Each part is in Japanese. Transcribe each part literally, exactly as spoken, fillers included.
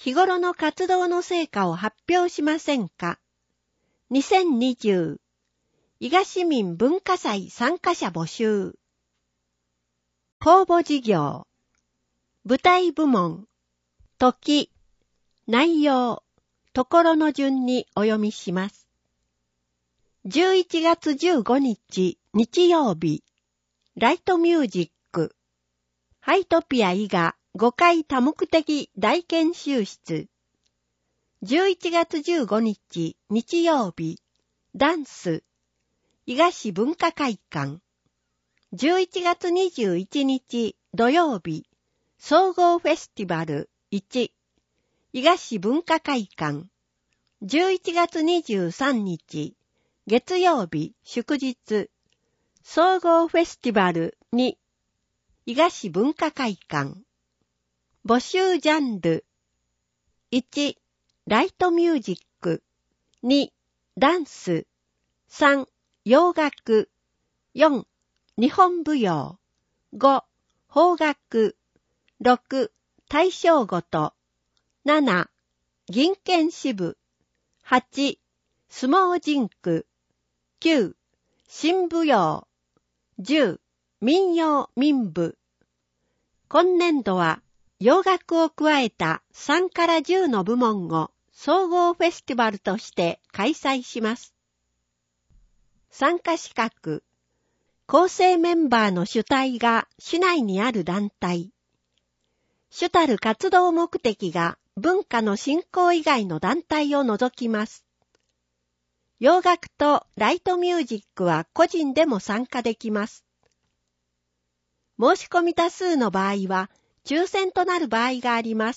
日頃の活動の成果を発表しませんか？にせんにじゅう伊賀市民文化祭参加者募集。公募事業。舞台部門。時。内容。ところの順にお読みします。じゅういちがつじゅうごにち日曜日。ライトミュージック。ハイトピア伊賀ごかい多目的大研修室。じゅういちがつじゅうごにち日曜日。ダンス。伊賀市文化会館。じゅういちがつにじゅういちにち土曜日。総合フェスティバルいち。伊賀市文化会館。じゅういちがつにじゅうさんにち月曜日祝日。総合フェスティバルに。伊賀市文化会館。募集ジャンル。いち. ライトミュージック。に. ダンス。さん. 洋楽。よん. 日本舞踊。ご. 邦楽。ろく. 大正ごと。なな. 銀剣支部。はち. 相撲甚句。きゅう. 新舞踊。じゅう. 民謡民舞。今年度は洋楽を加えたさんからじゅうの部門を総合フェスティバルとして開催します。参加資格。構成メンバーの主体が市内にある団体。主たる活動目的が文化の振興以外の団体を除きます。洋楽とライトミュージックは個人でも参加できます。申し込み多数の場合は抽選となる場合があります。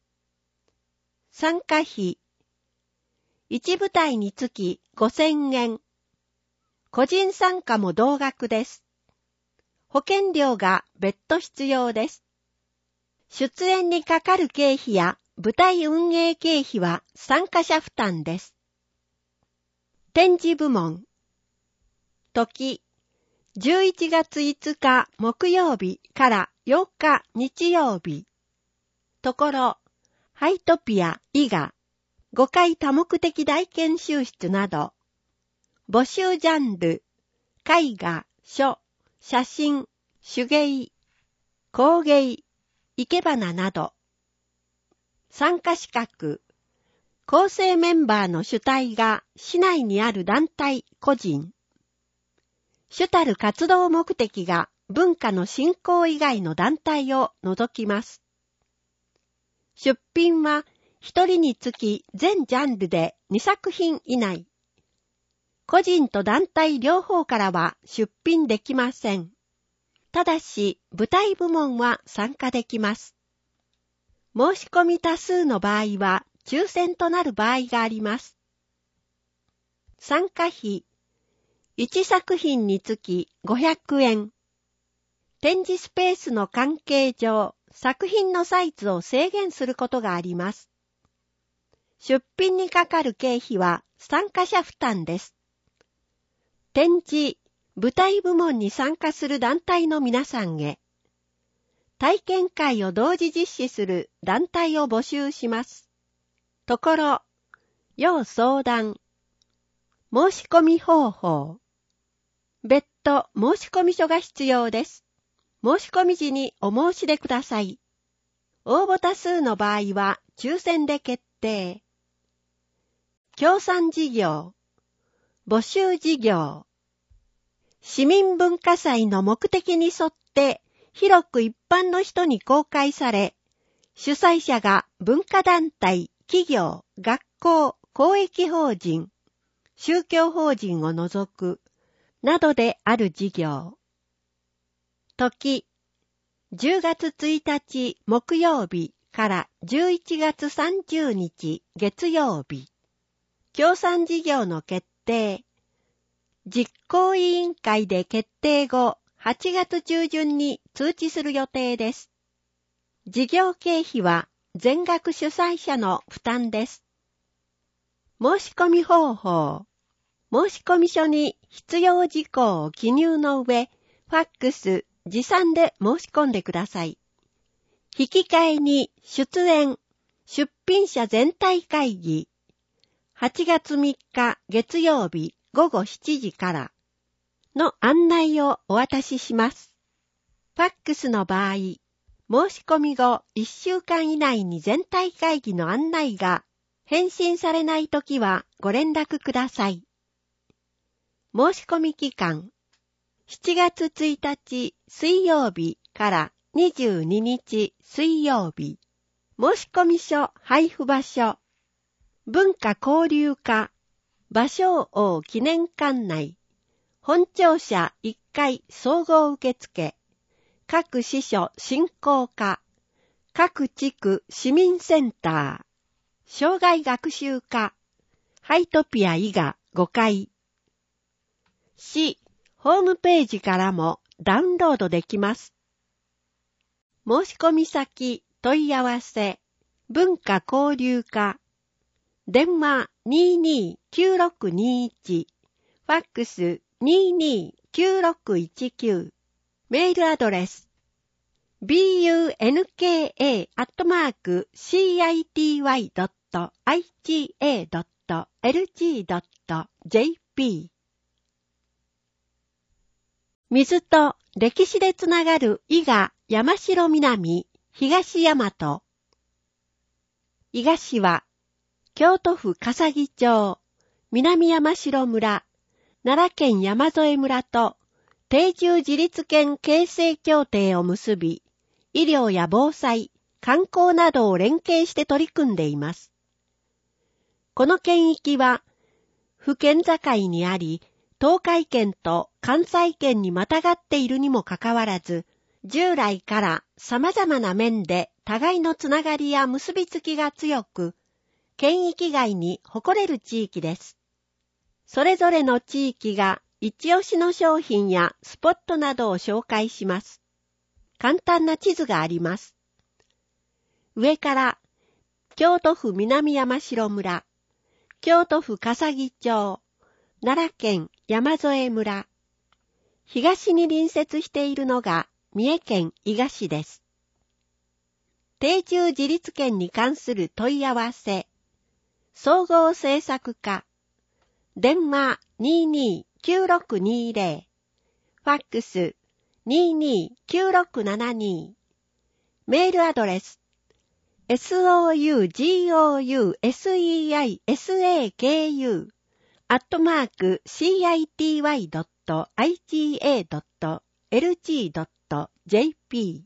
参加費。いち部隊につきごせんえん。個人参加も同額です。保険料が別途必要です。出演にかかる経費や舞台運営経費は参加者負担です。展示部門。時。じゅういちがついつか木曜日からよっか日曜日。ところ、ハイトピア伊賀ごかい多目的大研修室など。募集ジャンル、絵画、書、写真、手芸、工芸、生け花など。参加資格。構成メンバーの主体が市内にある団体個人。主たる活動目的が文化の振興以外の団体を除きます。出品は一人につき全ジャンルでにさく品以内。個人と団体両方からは出品できません。ただし舞台部門は参加できます。申し込み多数の場合は抽選となる場合があります。参加費。いちさく品につきごひゃくえん。展示スペースの関係上、作品のサイズを制限することがあります。出品にかかる経費は参加者負担です。展示、舞台部門に参加する団体の皆さんへ、体験会を同時実施する団体を募集します。ところ、要相談。申し込み方法。別途申し込み書が必要です。申し込み時にお申し出ください。応募多数の場合は抽選で決定。協賛事業。募集事業。市民文化祭の目的に沿って広く一般の人に公開され、主催者が文化団体、企業、学校、公益法人、宗教法人を除く、などである事業。時。じゅうがつついたち木曜日からじゅういちがつさんじゅうにち月曜日。協賛事業の決定。実行委員会で決定後、はちがつ中旬に通知する予定です。事業経費は全額主催者の負担です。申し込み方法。申込書に必要事項を記入の上、ファックス、持参で申し込んでください。引き換えに出演、 出品者全体会議はちがつみっか月曜日ごごしちじからの案内をお渡しします。ファックスの場合、申し込み後いっしゅうかん以内に全体会議の案内が返信されないときはご連絡ください。申し込み期間、しちがつついたち水曜日からにじゅうににち水曜日。申込書配布場所、文化交流課、芭蕉王記念館内、本庁舎いっかい総合受付、各支所振興課、各地区市民センター、障害学習課、ハイトピア伊賀ごかい。市、ホームページからもダウンロードできます。申し込み先、問い合わせ、文化交流課、電話 にーにーきゅうろくにいち、ファックス にーにーきゅうろくいちきゅう、メールアドレス、ビーユーエヌケーエー アットマーク シーアイティーワイ ドット アイジーエー ドット エルジー ドット ジェーピー。水と歴史でつながる伊賀山城南東大和。伊賀市は京都府笠木町南山城村奈良県山添村と定住自立県形成協定を結び、医療や防災、観光などを連携して取り組んでいます。この県域は府県境にあり、東海県と関西圏にまたがっているにもかかわらず、従来から様々な面で互いのつながりや結びつきが強く、県域外に誇れる地域です。それぞれの地域が一押しの商品やスポットなどを紹介します。簡単な地図があります。上から、京都府南山城村、京都府笠木町、奈良県山添村、東に隣接しているのが三重県伊賀市です。定住自立県に関する問い合わせ、総合政策課、電話 にーにーきゅうろくにーぜろ、ファックス にーにーきゅうろくななにー、メールアドレス、ソウゴセイサク アットマーク シーアイティーワイ ドット アイジーエー ドット エルジー ドット ジェーピー。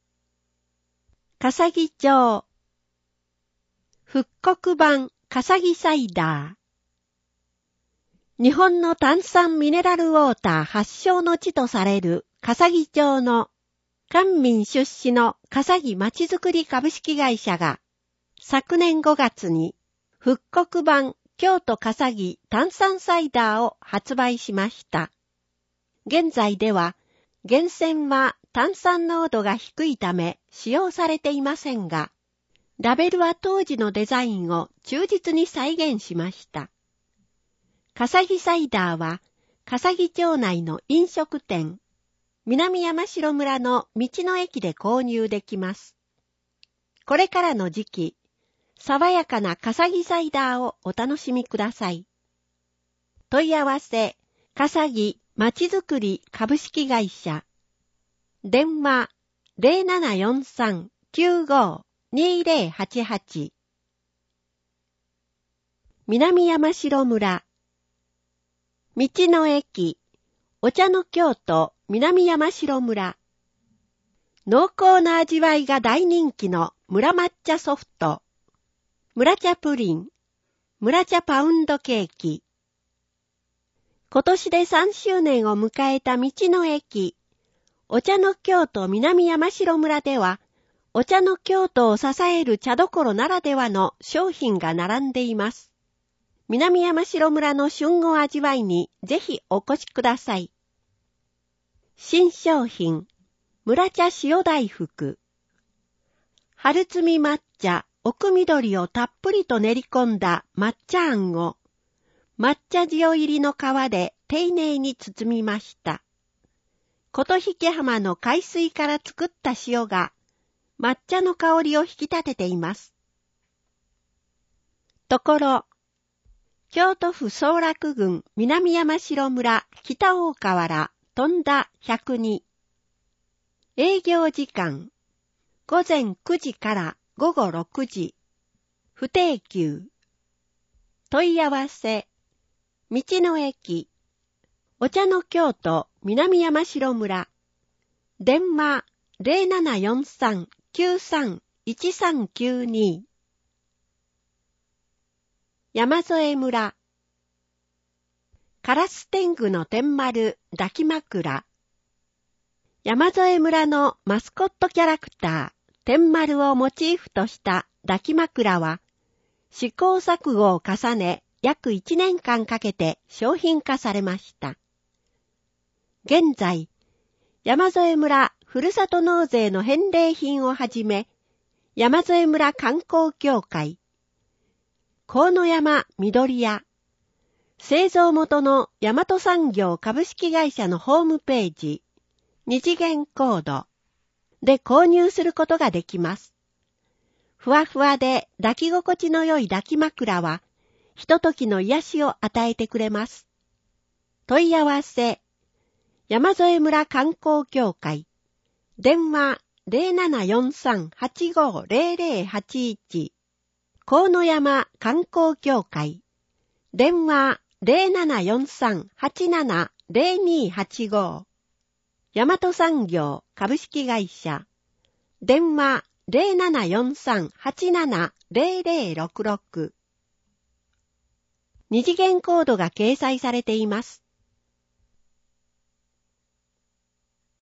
笠木町復刻版笠木サイダー。日本の炭酸ミネラルウォーター発祥の地とされる笠木町の官民出資の笠木まちづくり株式会社が昨年ごがつに復刻版京都笠木炭酸サイダーを発売しました。現在では源泉は炭酸濃度が低いため使用されていませんが、ラベルは当時のデザインを忠実に再現しました。笠木サイダーは笠木町内の飲食店、南山城村の道の駅で購入できます。これからの時期、爽やかな笠木サイダーをお楽しみください。問い合わせ、笠木まちづくり株式会社。電話 ゼロななよんさん きゅうご にゼロはちはち。南山城村。道の駅、お茶の京都南山城村。濃厚な味わいが大人気の村抹茶ソフト。村茶プリン、村茶パウンドケーキ。今年でさんしゅうねんを迎えた道の駅、お茶の京都南山城村では、お茶の京都を支える茶どころならではの商品が並んでいます。南山城村の旬を味わいにぜひお越しください。新商品、村茶塩大福。春摘み抹茶、奥緑をたっぷりと練り込んだ抹茶あんを、抹茶塩入りの皮で丁寧に包みました。琴引浜の海水から作った塩が、抹茶の香りを引き立てています。 ところ、京都府総楽郡南山城村北大河原富田ひゃくに。営業時間、午前くじから午後ろくじ。不定休。問い合わせ、道の駅、お茶の京都南山城村。電話 ゼロななよんさん きゅうさん いちさんきゅうに。山添村。烏天狗の天丸抱き枕。山添村のマスコットキャラクター、天丸をモチーフとした抱き枕は、試行錯誤を重ね、約いちねんかんかけて商品化されました。現在、山添村ふるさと納税の返礼品をはじめ、山添村観光協会、河野山緑屋、製造元の大和産業株式会社のホームページ、二次元コードで購入することができます。ふわふわで抱き心地の良い抱き枕は、ひとときの癒しを与えてくれます。問い合わせ、山添村観光協会、電話 ゼロななよんさん はちご ゼロゼロはちいち、河野山観光協会、電話 ゼロななよんさん はちなな ゼロにはちご、大和産業株式会社、電話 ゼロななよんさん はちなな ゼロゼロろくろく。二次元コードが掲載されています。